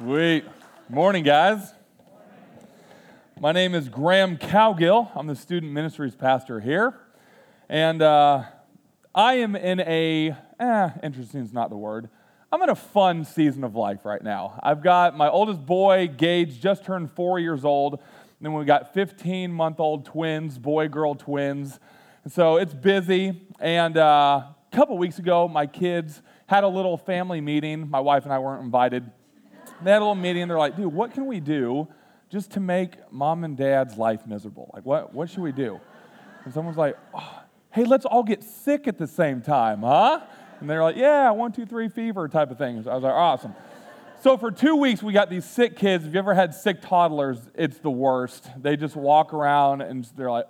Sweet. Morning, guys. My name is Graham Cowgill. I'm the student ministries pastor here. And I am in interesting is not the word. I'm in a fun season of life right now. I've got my oldest boy, Gage, just turned 4 years old. And then we got 15-month-old twins, boy-girl twins. And so it's busy. And a couple weeks ago, my kids had a little family meeting. My wife and I weren't invited. They had a little meeting, and they're like, dude, what can we do just to make mom and dad's life miserable? Like, what should we do? And someone's like, hey, let's all get sick at the same time, huh? And they're like, yeah, 1, 2, 3 fever type of thing. So I was like, awesome. So for 2 weeks, we got these sick kids. If you ever had sick toddlers, it's the worst. They just walk around, and they're like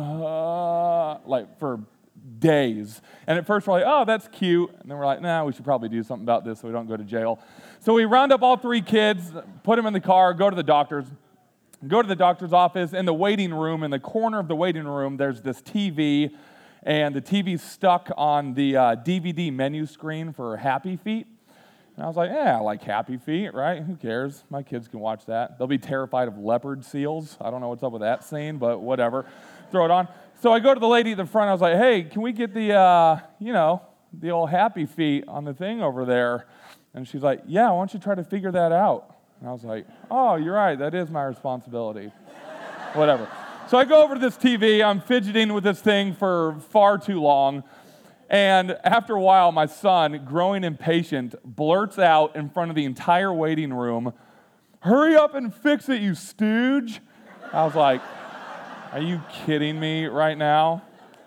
for days. And at first, we're like, oh, that's cute. And then we're like, nah, we should probably do something about this so we don't go to jail. So we round up all 3 kids, put them in the car, go to the doctor's office. In the waiting room, in the corner of the waiting room, there's this TV, and the TV's stuck on the DVD menu screen for Happy Feet. And I was like, yeah, I like Happy Feet, right? Who cares? My kids can watch that. They'll be terrified of leopard seals. I don't know what's up with that scene, but whatever. Throw it on. So I go to the lady at the front. I was like, hey, can we get the old Happy Feet on the thing over there? And she's like, yeah, why don't you try to figure that out? And I was like, oh, you're right. That is my responsibility. Whatever. So I go over to this TV. I'm fidgeting with this thing for far too long. And after a while, my son, growing impatient, blurts out in front of the entire waiting room, hurry up and fix it, you stooge. I was like, are you kidding me right now?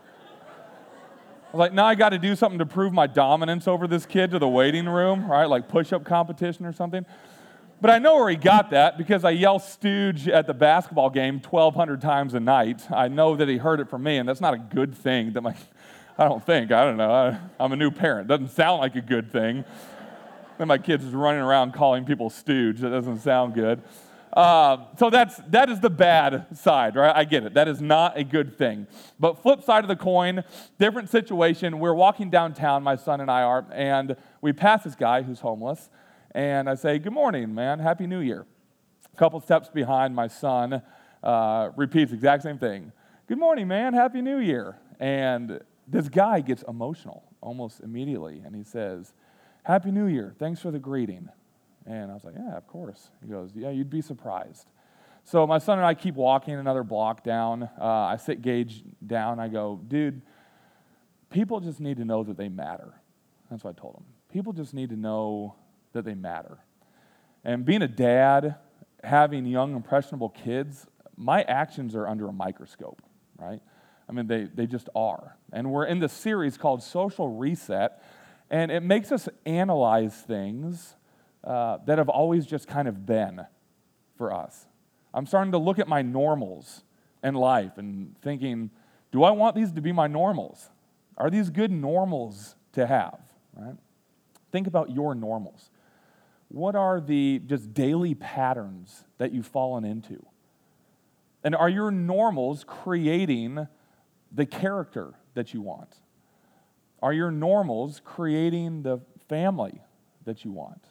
I was like, now I got to do something to prove my dominance over this kid to the waiting room, right? Like push-up competition or something. But I know where he got that because I yell stooge at the basketball game 1,200 times a night. I know that he heard it from me, and that's not a good thing. I don't know. I'm a new parent. Doesn't sound like a good thing. Then my kid's just running around calling people stooge. That doesn't sound good. So that is the bad side, right? I get it. That is not a good thing. But flip side of the coin, different situation. We're walking downtown, my son and I are, and we pass this guy who's homeless. And I say, good morning, man. Happy New Year. A couple steps behind, my son repeats the exact same thing. Good morning, man. Happy New Year. And this guy gets emotional almost immediately. And he says, Happy New Year. Thanks for the greeting. And I was like, yeah, of course. He goes, yeah, you'd be surprised. So my son and I keep walking another block down. I sit Gage down. I go, dude, people just need to know that they matter. That's what I told him. People just need to know that they matter. And being a dad, having young, impressionable kids, my actions are under a microscope, right? I mean, they just are. And we're in this series called Social Reset, and it makes us analyze things that have always just kind of been for us. I'm starting to look at my normals in life and thinking, do I want these to be my normals? Are these good normals to have, right? Think about your normals. What are the just daily patterns that you've fallen into? And are your normals creating the character that you want? Are your normals creating the family that you want?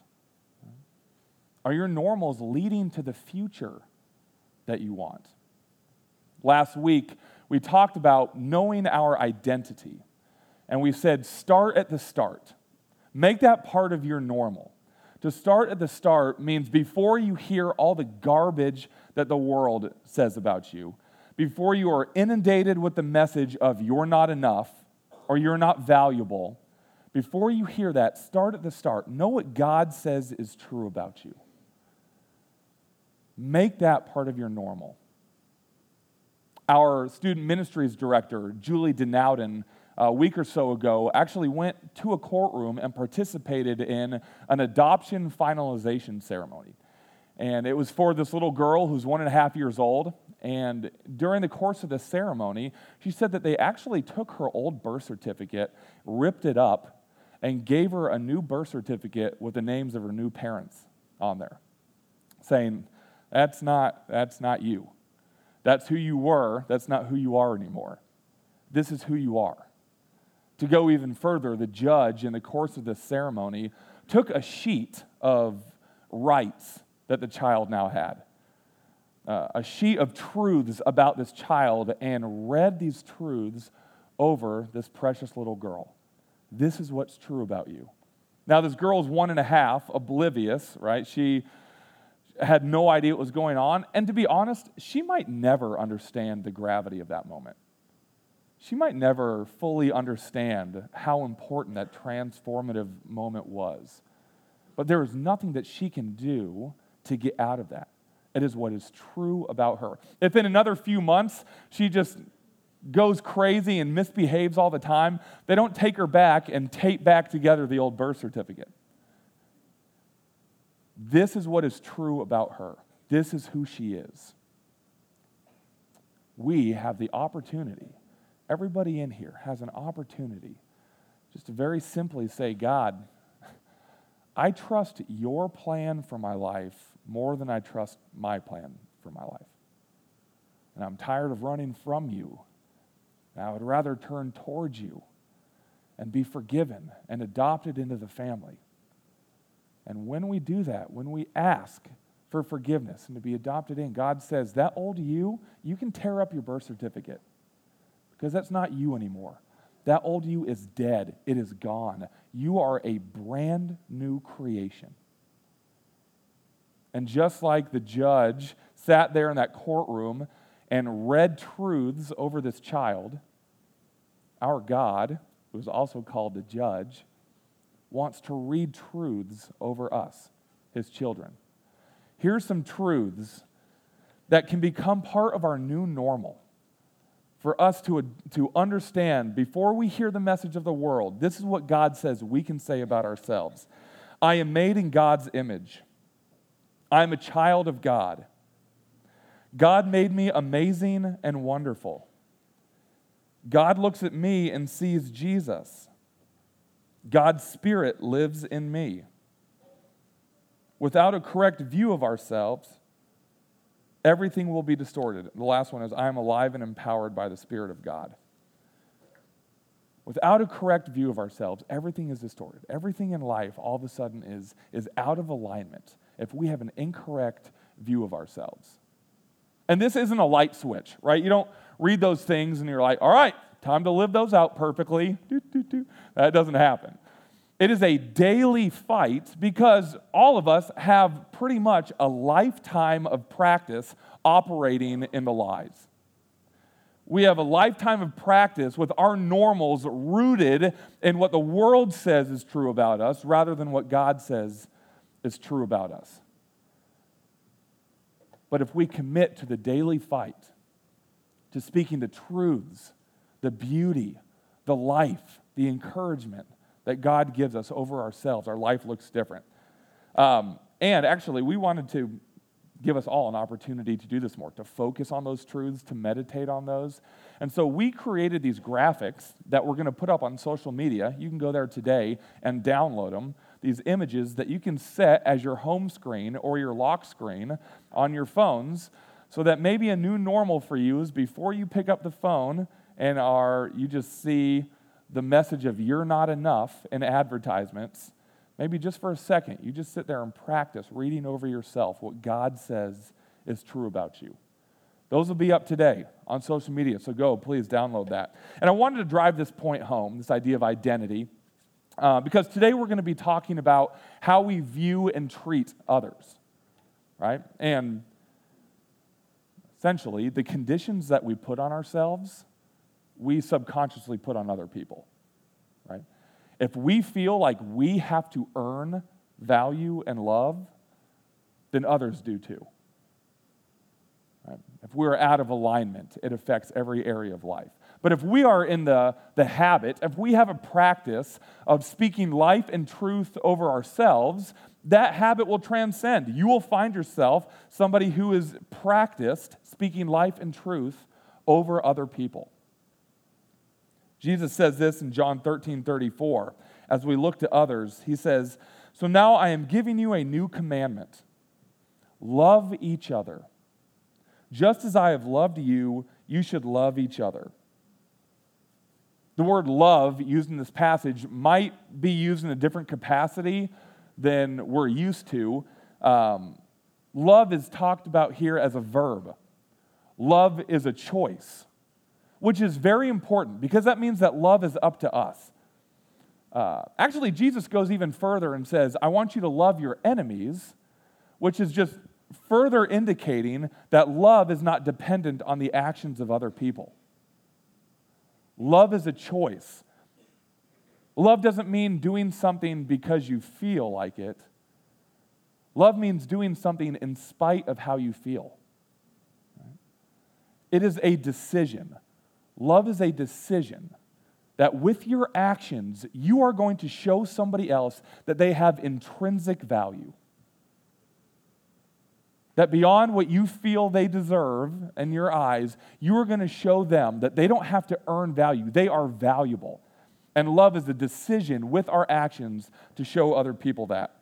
Are your normals leading to the future that you want? Last week, we talked about knowing our identity. And we said, start at the start. Make that part of your normal. To start at the start means before you hear all the garbage that the world says about you, before you are inundated with the message of you're not enough or you're not valuable, before you hear that, start at the start. Know what God says is true about you. Make that part of your normal. Our student ministries director, Julie Denowden, a week or so ago, actually went to a courtroom and participated in an adoption finalization ceremony. And it was for this little girl who's 1.5 years old. And during the course of the ceremony, she said that they actually took her old birth certificate, ripped it up, and gave her a new birth certificate with the names of her new parents on there, saying, that's not you. That's who you were. That's not who you are anymore. This is who you are. To go even further, the judge, in the course of this ceremony, took a sheet of rights that the child now had. A sheet of truths about this child, and read these truths over this precious little girl. This is what's true about you. Now, this girl's 1.5, oblivious, right? She had no idea what was going on. And to be honest, she might never understand the gravity of that moment. She might never fully understand how important that transformative moment was. But there is nothing that she can do to get out of that. It is what is true about her. If in another few months she just goes crazy and misbehaves all the time, they don't take her back and tape back together the old birth certificate. This is what is true about her. This is who she is. We have the opportunity, everybody in here has an opportunity just to very simply say, God, I trust your plan for my life more than I trust my plan for my life. And I'm tired of running from you. And I would rather turn towards you and be forgiven and adopted into the family. And when we do that, when we ask for forgiveness and to be adopted in, God says, that old you can tear up your birth certificate because that's not you anymore. That old you is dead. It is gone. You are a brand new creation. And just like the judge sat there in that courtroom and read truths over this child, our God, who is also called the judge, wants to read truths over us, his children. Here's some truths that can become part of our new normal for us to understand before we hear the message of the world. This is what God says we can say about ourselves. I am made in God's image. I am a child of God. God made me amazing and wonderful. God looks at me and sees Jesus. God's Spirit lives in me. Without a correct view of ourselves, everything will be distorted. The last one is, I am alive and empowered by the Spirit of God. Without a correct view of ourselves, everything is distorted. Everything in life all of a sudden is out of alignment if we have an incorrect view of ourselves. And this isn't a light switch, right? You don't read those things and you're like, all right, time to live those out perfectly. That doesn't happen. It is a daily fight because all of us have pretty much a lifetime of practice operating in the lies. We have a lifetime of practice with our normals rooted in what the world says is true about us rather than what God says is true about us. But if we commit to the daily fight, to speaking the truths, the beauty, the life, the encouragement that God gives us over ourselves, our life looks different. And actually, we wanted to give us all an opportunity to do this more, to focus on those truths, to meditate on those. And so we created these graphics that we're going to put up on social media. You can go there today and download them. These images that you can set as your home screen or your lock screen on your phones, so that maybe a new normal for you is before you pick up the phone and you just see the message of you're not enough in advertisements, maybe just for a second, you just sit there and practice reading over yourself what God says is true about you. Those will be up today on social media, so go, please download that. And I wanted to drive this point home, this idea of identity, because today we're going to be talking about how we view and treat others, right? And essentially, the conditions that we put on ourselves, we subconsciously put on other people, right? If we feel like we have to earn value and love, then others do too. Right? If we're out of alignment, it affects every area of life. But if we are in the habit, if we have a practice of speaking life and truth over ourselves, that habit will transcend. You will find yourself somebody who is practiced speaking life and truth over other people. Jesus says this in John 13:34. As we look to others, he says, "So now I am giving you a new commandment. Love each other. Just as I have loved you, you should love each other." The word love used in this passage might be used in a different capacity than we're used to. Love is talked about here as a verb. Love is a choice, which is very important because that means that love is up to us. Actually, Jesus goes even further and says, I want you to love your enemies, which is just further indicating that love is not dependent on the actions of other people. Love is a choice. Love doesn't mean doing something because you feel like it. Love means doing something in spite of how you feel. It is a decision. Love is a decision that with your actions, you are going to show somebody else that they have intrinsic value. That beyond what you feel they deserve in your eyes, you are going to show them that they don't have to earn value. They are valuable. And love is a decision with our actions to show other people that.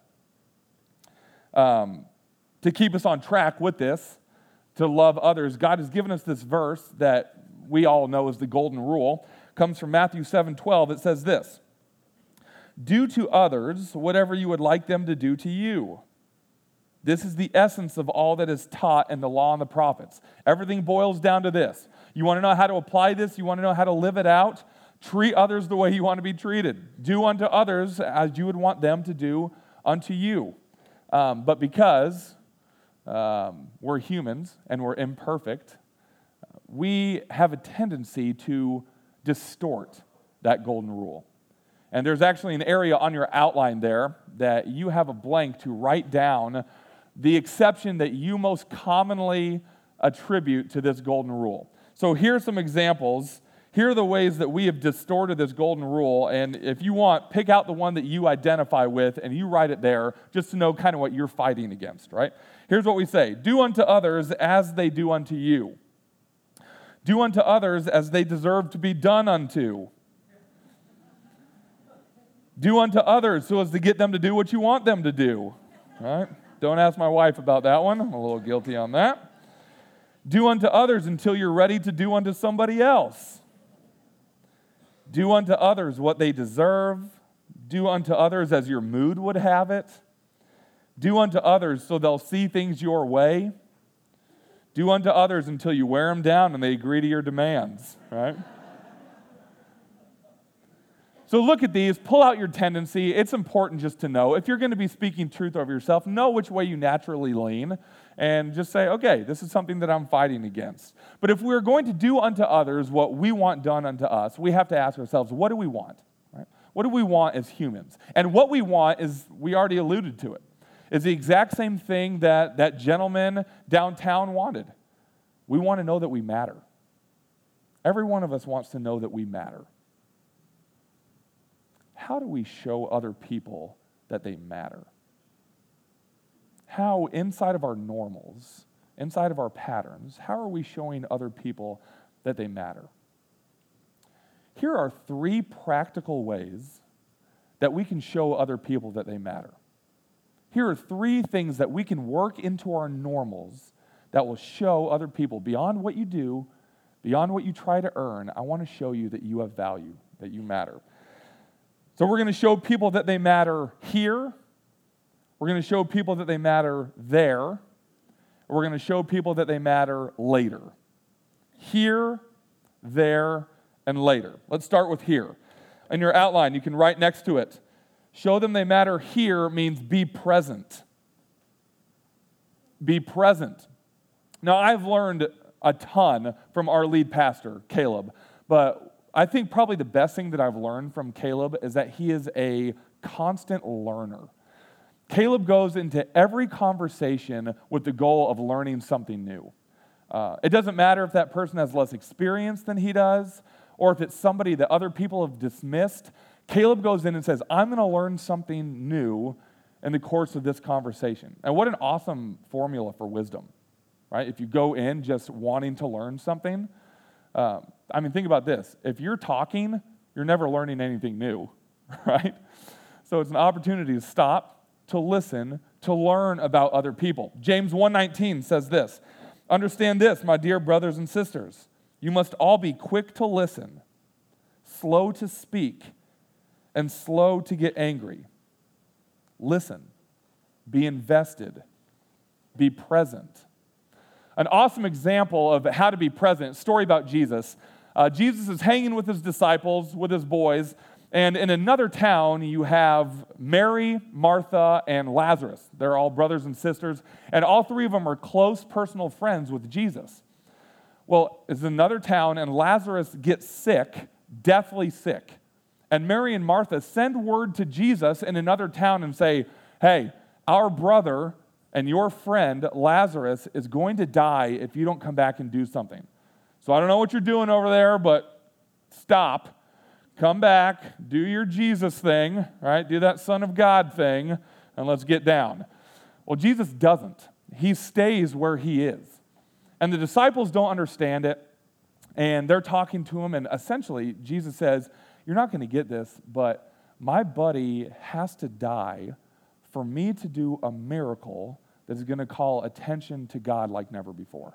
To keep us on track with this, to love others, God has given us this verse that we all know is the golden rule. It comes from Matthew 7:12. It says this, do to others whatever you would like them to do to you. This is the essence of all that is taught in the law and the prophets. Everything boils down to this. You want to know how to apply this? You want to know how to live it out? Treat others the way you want to be treated. Do unto others as you would want them to do unto you. But because we're humans and we're imperfect, we have a tendency to distort that golden rule. And there's actually an area on your outline there that you have a blank to write down the exception that you most commonly attribute to this golden rule. So here's some examples. Here are the ways that we have distorted this golden rule, and if you want, pick out the one that you identify with, and you write it there just to know kind of what you're fighting against, right? Here's what we say. Do unto others as they do unto you. Do unto others as they deserve to be done unto. Do unto others so as to get them to do what you want them to do, right? Don't ask my wife about that one. I'm a little guilty on that. Do unto others until you're ready to do unto somebody else. Do unto others what they deserve. Do unto others as your mood would have it. Do unto others so they'll see things your way. Do unto others until you wear them down and they agree to your demands, right? So look at these, pull out your tendency. It's important just to know. If you're going to be speaking truth over yourself, know which way you naturally lean and just say, okay, this is something that I'm fighting against. But if we're going to do unto others what we want done unto us, we have to ask ourselves, what do we want? Right? What do we want as humans? And what we want is, we already alluded to it, is the exact same thing that that gentleman downtown wanted. We want to know that we matter. Every one of us wants to know that we matter. How do we show other people that they matter? How, inside of our normals, inside of our patterns, how are we showing other people that they matter? Here are 3 practical ways that we can show other people that they matter. Here are 3 things that we can work into our normals that will show other people, beyond what you do, beyond what you try to earn, I want to show you that you have value, that you matter. So we're going to show people that they matter here. We're going to show people that they matter there. We're going to show people that they matter later. Here, there, and later. Let's start with here. In your outline, you can write next to it. Show them they matter here means be present. Be present. Now, I've learned a ton from our lead pastor, Caleb, but I think probably the best thing that I've learned from Caleb is that he is a constant learner. Caleb goes into every conversation with the goal of learning something new. It doesn't matter if that person has less experience than he does, or if it's somebody that other people have dismissed. Caleb goes in and says, I'm going to learn something new in the course of this conversation. And what an awesome formula for wisdom, right? If you go in just wanting to learn something, think about this. If you're talking, you're never learning anything new, right? So it's an opportunity to stop, to listen, to learn about other people. James 1:19 says this, understand this, my dear brothers and sisters. You must all be quick to listen, slow to speak, and slow to get angry. Listen, be invested, Be present. An awesome example of how to be present, story about Jesus. Jesus is hanging with his disciples, with his boys, and in another town you have Mary, Martha, and Lazarus. They're all brothers and sisters, and all three of them are close personal friends with Jesus. Well, it's another town, and Lazarus gets sick, deathly sick. And Mary and Martha send word to Jesus in another town and say, hey, our brother and your friend Lazarus is going to die if you don't come back and do something. So I don't know what you're doing over there, but stop, come back, do your Jesus thing, right? Do that Son of God thing, and let's get down. Well, Jesus doesn't. He stays where he is. And the disciples don't understand it, and they're talking to him, and essentially Jesus says, you're not going to get this, but my buddy has to die for me to do a miracle that is going to call attention to God like never before.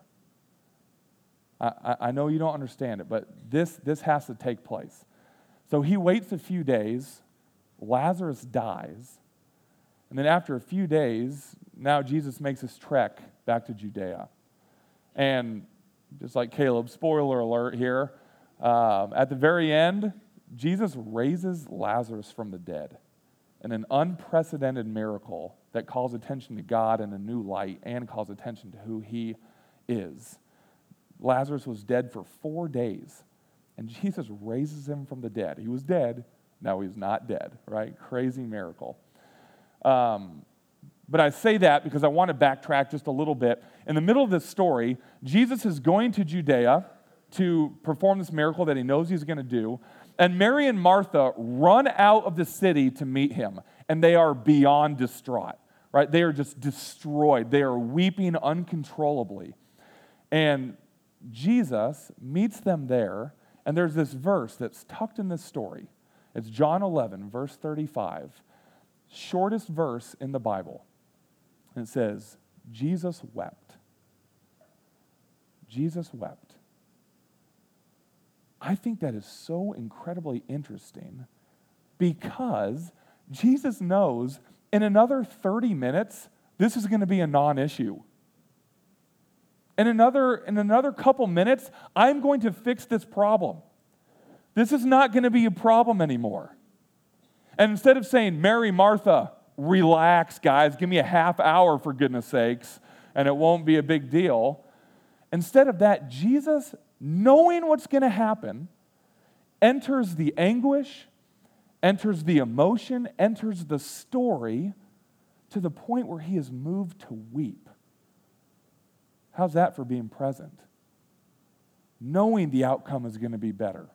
I know you don't understand it, but this has to take place. So he waits a few days, Lazarus dies, and then after a few days, now Jesus makes his trek back to Judea. And just like Caleb, spoiler alert here, at the very end, Jesus raises Lazarus from the dead in an unprecedented miracle that calls attention to God in a new light and calls attention to who he is. Lazarus was dead for 4 days, and Jesus raises him from the dead. He was dead, now he's not dead, right? Crazy miracle. But I say that because I want to backtrack just a little bit. In the middle of this story, Jesus is going to Judea to perform this miracle that he knows he's going to do. And Mary and Martha run out of the city to meet him, and they are beyond distraught, right? They are just destroyed. They are weeping uncontrollably. And Jesus meets them there, and there's this verse that's tucked in this story. It's John 11, verse 35, shortest verse in the Bible. And it says, Jesus wept. Jesus wept. I think that is so incredibly interesting because Jesus knows in another 30 minutes, this is going to be a non-issue. In another couple minutes, I'm going to fix this problem. This is not going to be a problem anymore. And instead of saying, Mary, Martha, relax, guys, give me a half hour for goodness sakes, and it won't be a big deal. Instead of that, Jesus, knowing what's going to happen, enters the anguish, enters the emotion, enters the story to the point where he is moved to weep. How's that for being present? Knowing the outcome is going to be better.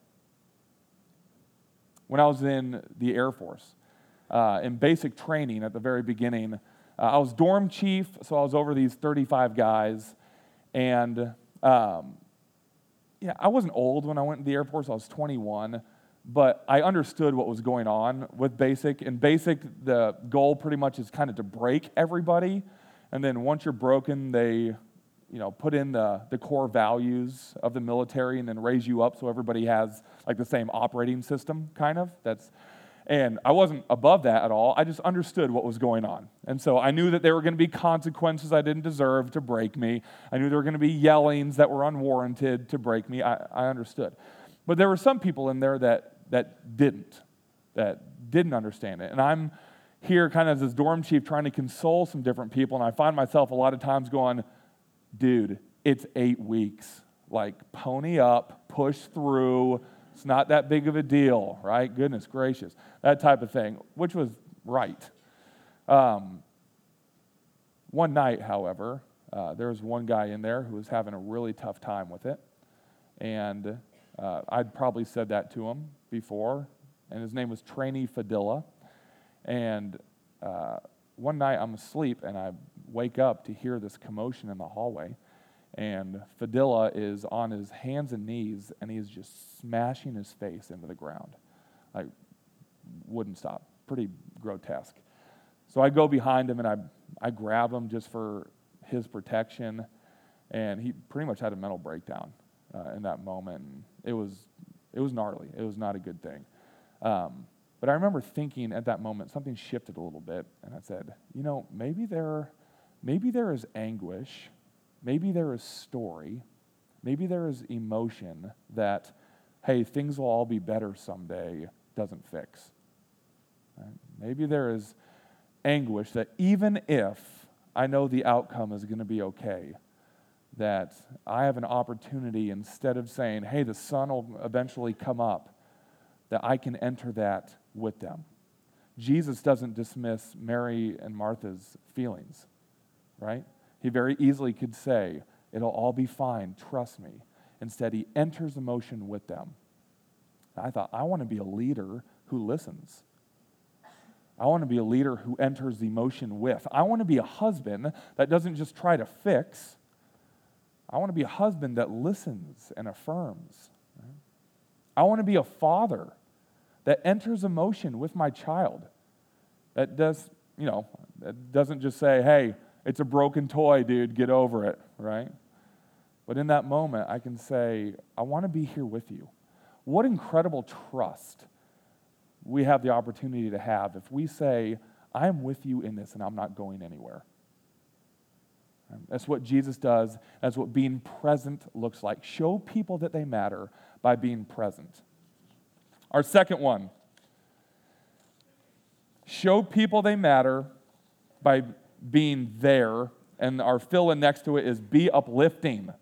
When I was in the Air Force, in basic training at the very beginning, I was dorm chief, so I was over these 35 guys, and I wasn't old when I went to the Air Force. I was 21, but I understood what was going on with basic. In basic, the goal pretty much is kind of to break everybody, and then once you're broken, they put in the core values of the military and then raise you up so everybody has like the same operating system, kind of. And I wasn't above that at all. I just understood what was going on. And so I knew that there were going to be consequences I didn't deserve to break me. I knew there were going to be yellings that were unwarranted to break me. I understood. But there were some people in there that didn't understand it. And I'm here kind of as this dorm chief trying to console some different people, and I find myself a lot of times going, dude, it's 8 weeks. Like, pony up, push through. It's not that big of a deal, right? Goodness gracious. That type of thing, which was right. One night, however, there was one guy in there who was having a really tough time with it. And I'd probably said that to him before. And his name was Trainee Fadilla. And one night I'm asleep and I wake up to hear this commotion in the hallway. And Fadilla is on his hands and knees, and he's just smashing his face into the ground. I wouldn't stop. Pretty grotesque. So I go behind him, and I grab him just for his protection, and he pretty much had a mental breakdown in that moment. And it was gnarly. It was not a good thing. But I remember thinking at that moment, something shifted a little bit, and I said, maybe there maybe there is anguish, maybe there is story, maybe there is emotion that, hey, things will all be better someday, doesn't fix. Right? Maybe there is anguish that even if I know the outcome is going to be okay, that I have an opportunity, instead of saying, hey, the sun will eventually come up, that I can enter that with them. Jesus doesn't dismiss Mary and Martha's feelings, right? He very easily could say, it'll all be fine, trust me. Instead, he enters emotion with them. I thought, I want to be a leader who listens. I want to be a leader who enters emotion with. I want to be a husband that doesn't just try to fix. I want to be a husband that listens and affirms. Right? I want to be a father that enters emotion with my child. That doesn't just say, hey, it's a broken toy, dude, get over it, right? But in that moment, I can say, I want to be here with you. What incredible trust we have the opportunity to have if we say, I'm with you in this and I'm not going anywhere. That's what Jesus does. That's what being present looks like. Show people that they matter by being present. Our second one, show people they matter by being there, and our fill-in next to it is be uplifting.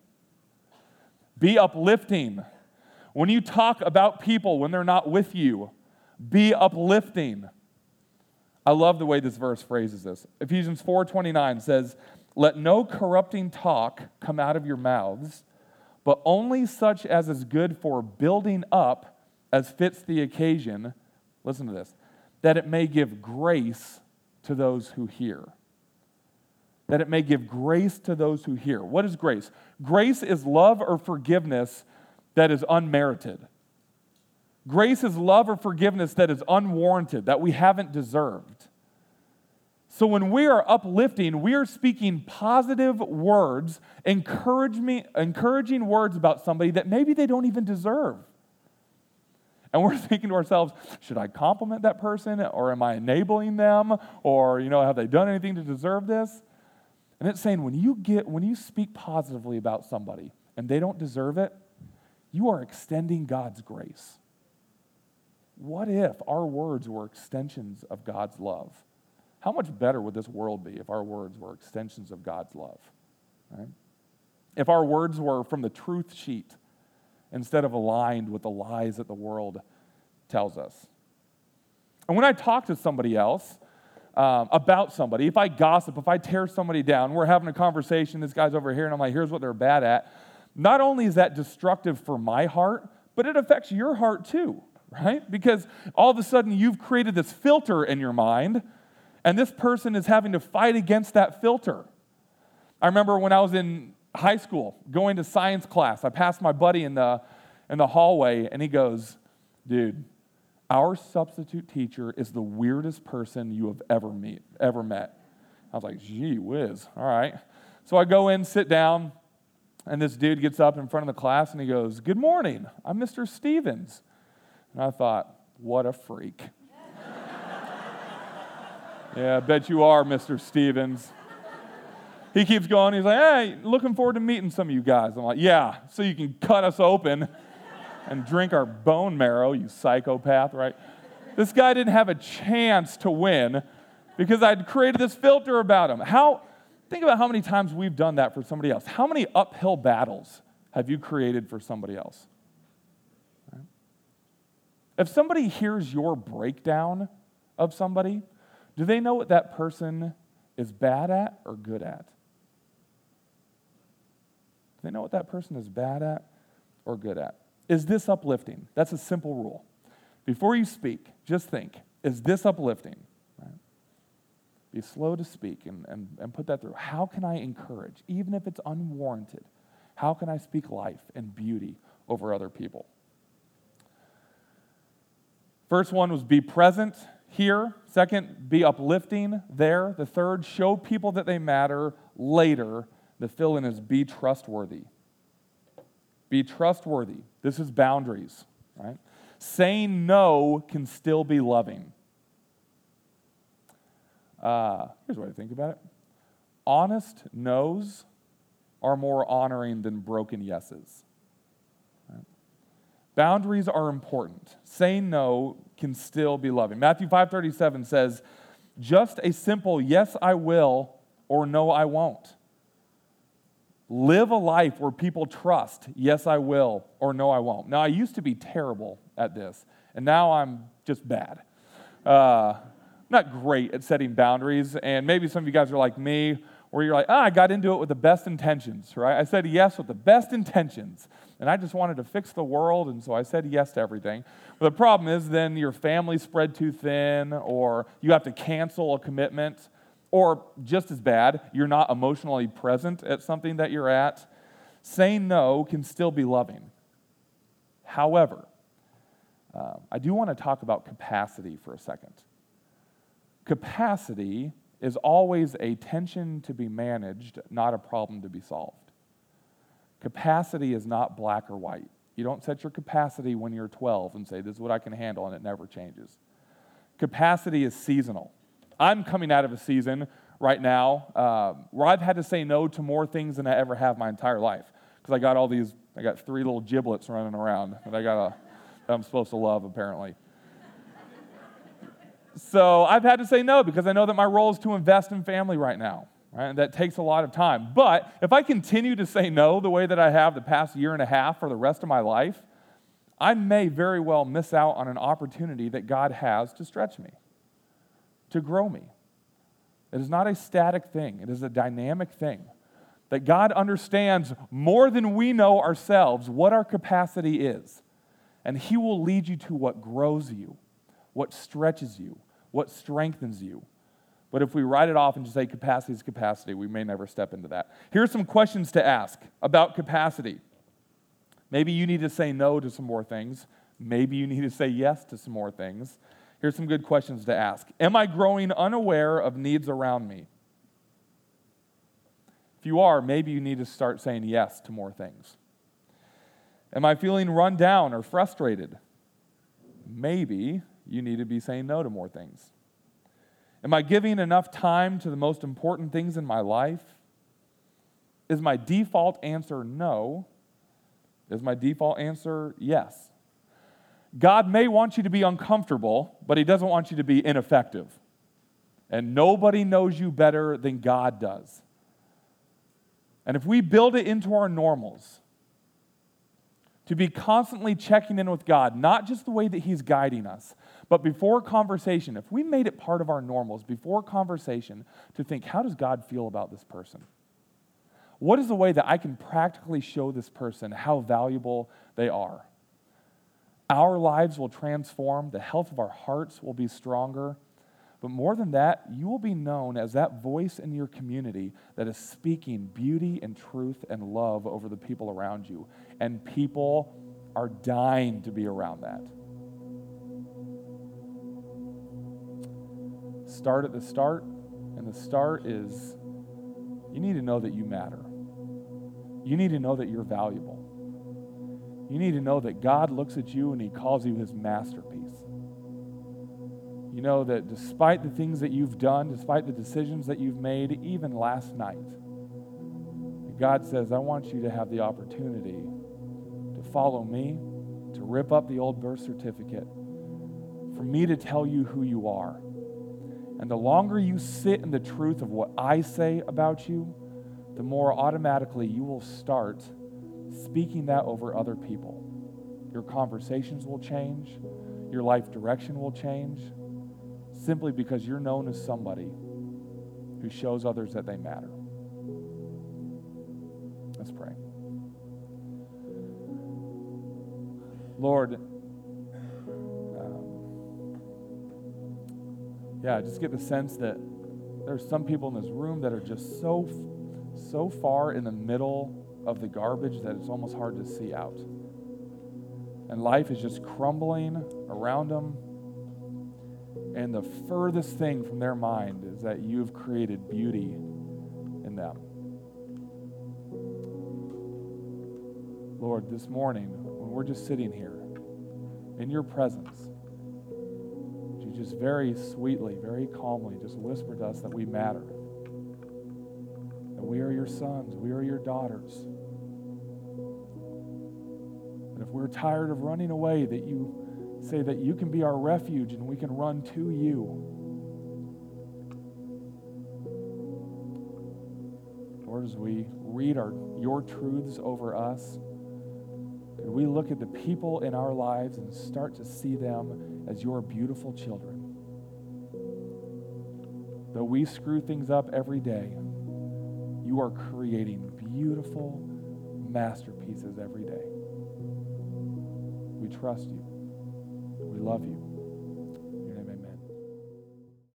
Be uplifting. When you talk about people when they're not with you, be uplifting. I love the way this verse phrases this. Ephesians 4:29 says, let no corrupting talk come out of your mouths, but only such as is good for building up as fits the occasion, listen to this, that it may give grace to those who hear. That it may give grace to those who hear. What is grace? Grace is love or forgiveness that is unmerited. Grace is love or forgiveness that is unwarranted, that we haven't deserved. So when we are uplifting, we are speaking positive words, encouraging words about somebody that maybe they don't even deserve. And we're thinking to ourselves, should I compliment that person, or am I enabling them, or have they done anything to deserve this? And it's saying when you speak positively about somebody and they don't deserve it, you are extending God's grace. What if our words were extensions of God's love? How much better would this world be if our words were extensions of God's love? Right? If our words were from the truth sheet instead of aligned with the lies that the world tells us. And when I talk to somebody else about somebody, if I gossip, if I tear somebody down, we're having a conversation, this guy's over here, and I'm like, here's what they're bad at. Not only is that destructive for my heart, but it affects your heart too, right? Because all of a sudden you've created this filter in your mind, and this person is having to fight against that filter. I remember when I was in high school, going to science class, I passed my buddy in the hallway, and he goes, dude, our substitute teacher is the weirdest person you have ever met. I was like, gee whiz, all right. So I go in, sit down, and this dude gets up in front of the class, and he goes, good morning, I'm Mr. Stevens. And I thought, what a freak. Yeah, I bet you are, Mr. Stevens. He keeps going. He's like, hey, looking forward to meeting some of you guys. I'm like, yeah, so you can cut us open and drink our bone marrow, you psychopath, right? This guy didn't have a chance to win because I'd created this filter about him. Think about how many times we've done that for somebody else. How many uphill battles have you created for somebody else? Right? If somebody hears your breakdown of somebody, do they know what that person is bad at or good at? Do they know what that person is bad at or good at? Is this uplifting? That's a simple rule. Before you speak, just think, is this uplifting? Right? Be slow to speak and put that through. How can I encourage, even if it's unwarranted? How can I speak life and beauty over other people? First one was be present here. Second, be uplifting there. The third, show people that they matter later. The fill-in is be trustworthy. Be trustworthy. This is boundaries, right? Saying no can still be loving. Here's what I think about it. honest no's are more honoring than broken yeses. Right? Boundaries are important. Saying no can still be loving. Matthew 5:37 says, just a simple yes, I will, or no, I won't. Live a life where people trust, yes, I will, or no, I won't. Now, I used to be terrible at this, and now I'm just bad. Not great at setting boundaries, and maybe some of you guys are like me, where you're like, I got into it with the best intentions, right? I said yes with the best intentions, and I just wanted to fix the world, and so I said yes to everything. But the problem is then your family spread too thin, or you have to cancel a commitment, or just as bad, you're not emotionally present at something that you're at. Saying no can still be loving. However, I do want to talk about capacity for a second. Capacity is always a tension to be managed, not a problem to be solved. Capacity is not black or white. You don't set your capacity when you're 12 and say, this is what I can handle, and it never changes. Capacity is seasonal. I'm coming out of a season right now where I've had to say no to more things than I ever have my entire life. Because I got 3 little giblets running around that I'm supposed to love, apparently. So I've had to say no because I know that my role is to invest in family right now, right? And that takes a lot of time. But if I continue to say no the way that I have the past year and a half for the rest of my life, I may very well miss out on an opportunity that God has to stretch me, to grow me. It is not a static thing. It is a dynamic thing. That God understands more than we know ourselves what our capacity is. And He will lead you to what grows you, what stretches you, what strengthens you. But if we write it off and just say capacity is capacity, we may never step into that. Here are some questions to ask about capacity. Maybe you need to say no to some more things. Maybe you need to say yes to some more things. Here's some good questions to ask. Am I growing unaware of needs around me? If you are, maybe you need to start saying yes to more things. Am I feeling run down or frustrated? Maybe you need to be saying no to more things. Am I giving enough time to the most important things in my life? Is my default answer no? Is my default answer yes? God may want you to be uncomfortable, but He doesn't want you to be ineffective. And nobody knows you better than God does. And if we build it into our normals, to be constantly checking in with God, not just the way that He's guiding us, but before conversation, if we made it part of our normals, before conversation, to think, how does God feel about this person? What is the way that I can practically show this person how valuable they are? Our lives will transform, the health of our hearts will be stronger, but more than that, you will be known as that voice in your community that is speaking beauty and truth and love over the people around you. And people are dying to be around that. Start at the start, and the start is you need to know that you matter. You need to know that you're valuable. You need to know that God looks at you and He calls you His masterpiece. You know that despite the things that you've done, despite the decisions that you've made, even last night, God says, I want you to have the opportunity to follow me, to rip up the old birth certificate, for me to tell you who you are. And the longer you sit in the truth of what I say about you, the more automatically you will start speaking that over other people. Your conversations will change. Your life direction will change, simply because you're known as somebody who shows others that they matter. Let's pray. Lord, I just get the sense that there's some people in this room that are just so far in the middle of the garbage that it's almost hard to see out. And life is just crumbling around them. And the furthest thing from their mind is that you've created beauty in them. Lord, this morning, when we're just sitting here in your presence, you just very sweetly, very calmly just whisper to us that we matter. sons. We are your daughters. And if we're tired of running away, that you say that you can be our refuge and we can run to you. Lord, as we read your truths over us, could we look at the people in our lives and start to see them as your beautiful children? Though we screw things up every day, you are creating beautiful masterpieces every day. We trust you. We love you.